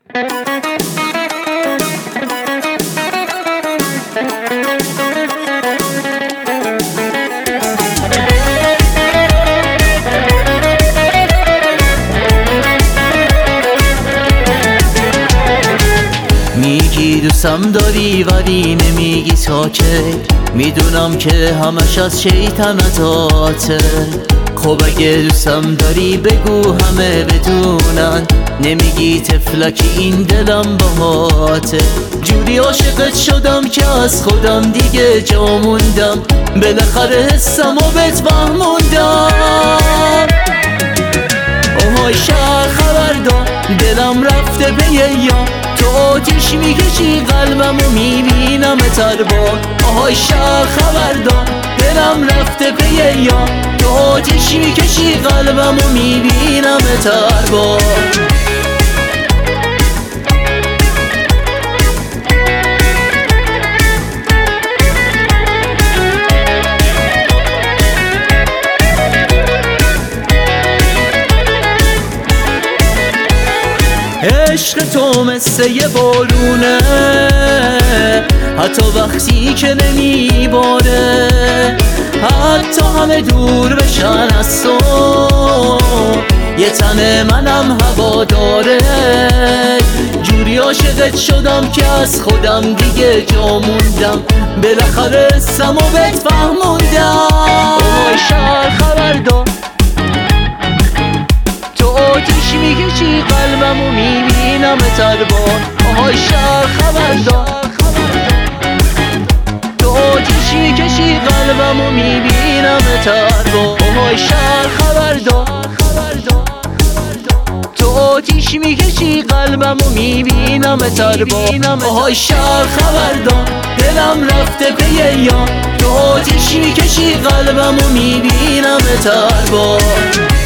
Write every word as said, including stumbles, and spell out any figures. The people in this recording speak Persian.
میگی دوستم داری ولی نمیگی تا کی. میدونم که همش از شیطنتاته. خب اگه دوستم داری بگو همه بدونن. نمیگی تفلکی این دلم باهاته. جوری عاشقت شدم که از خودم دیگه جا موندم. بالاخره حسم و بهت فهموندم. آهای شهر خبردار دلم رفته به یه یا. تو آتیش میکشی قلبمو میبینم تربار. آهای شهر خبردار دلم رفته به یه یا. تو آتیش میکشی قلبمو میبینم تربار. عشق تو مثل یه بارونه، حتی وقتی که نمیباره. حتی همه دور بشن از تو، یه تن منم هوا داره. جوری عاشقت شدم که از خودم دیگه جا موندم. بالاخره حسم و بهت فهموندم. آهای شهر خبردار آتیش میکشی قلبمو میبینم تربار. آهای شهر خبردار تو آتیش میکشی قلبمو میبینم تربار. آهای شهر خبردار تو آتیش میکشی قلبمو میبینم تربار. آهای شهر خبردار دلم رفته به یه یا. تو آتیش میکشی قلبمو میبینم تربار.